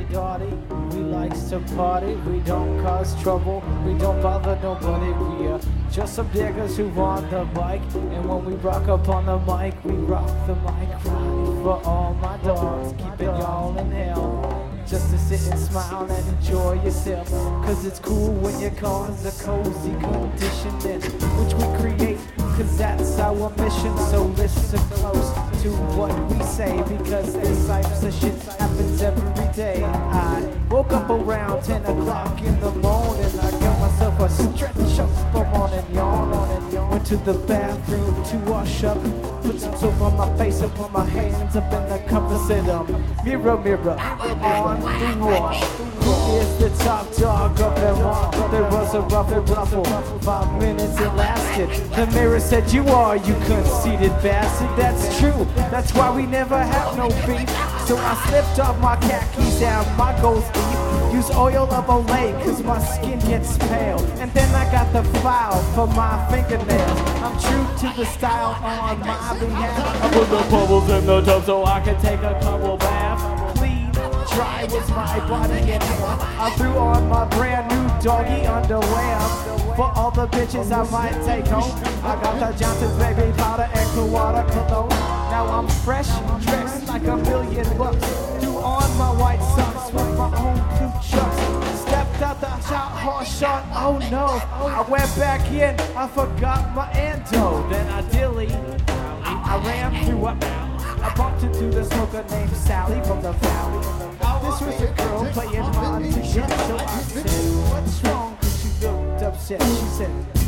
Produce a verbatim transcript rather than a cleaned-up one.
Dottie. We likes to party, we don't cause trouble, we don't bother nobody. We are just some diggers who want the mic, and when we rock up on the mic, we rock the mic right. For all my dogs, keeping y'all in hell, just to sit and smile and enjoy yourself. Cause it's cool when you cause a cozy condition in which we create, cause that's our mission. So listen close to what we say, because this types of shit happens every day. I woke up around ten o'clock in the morning, I got myself a stretch up for morning yawn. Went to the bathroom to wash up, put some soap on my face and put my hands up in the cup and said, um, mirror, mirror, on the wall, who is the top dog of them all? There was a ruffle ruffle, five minutes it lasted. The mirror said, you are, you conceited bastard. That's true, that's why we never have no beef. So I slipped off my khakis and my gold teeth. Use oil of Olay cause my skin gets pale. And then I got the file for my fingernails. I'm true to the style on my behalf. I put the bubbles in the tub so I can take a couple baths. Clean, dry was my body and hair. I threw on my brand new doggy underwear. For all the bitches I might take home, I got the Johnson's baby powder and cool water cologne. Now I'm fresh, dressed like a million bucks. Threw on my white socks with my own blue chucks. Stepped out the hot horse shot, oh no. I went back in, I forgot my endo. Then I dilly, I ran through a I bumped into the smoker named Sally from the valley. This was a girl playing hard to get, so I said, what's wrong? Cause she looked upset. She said,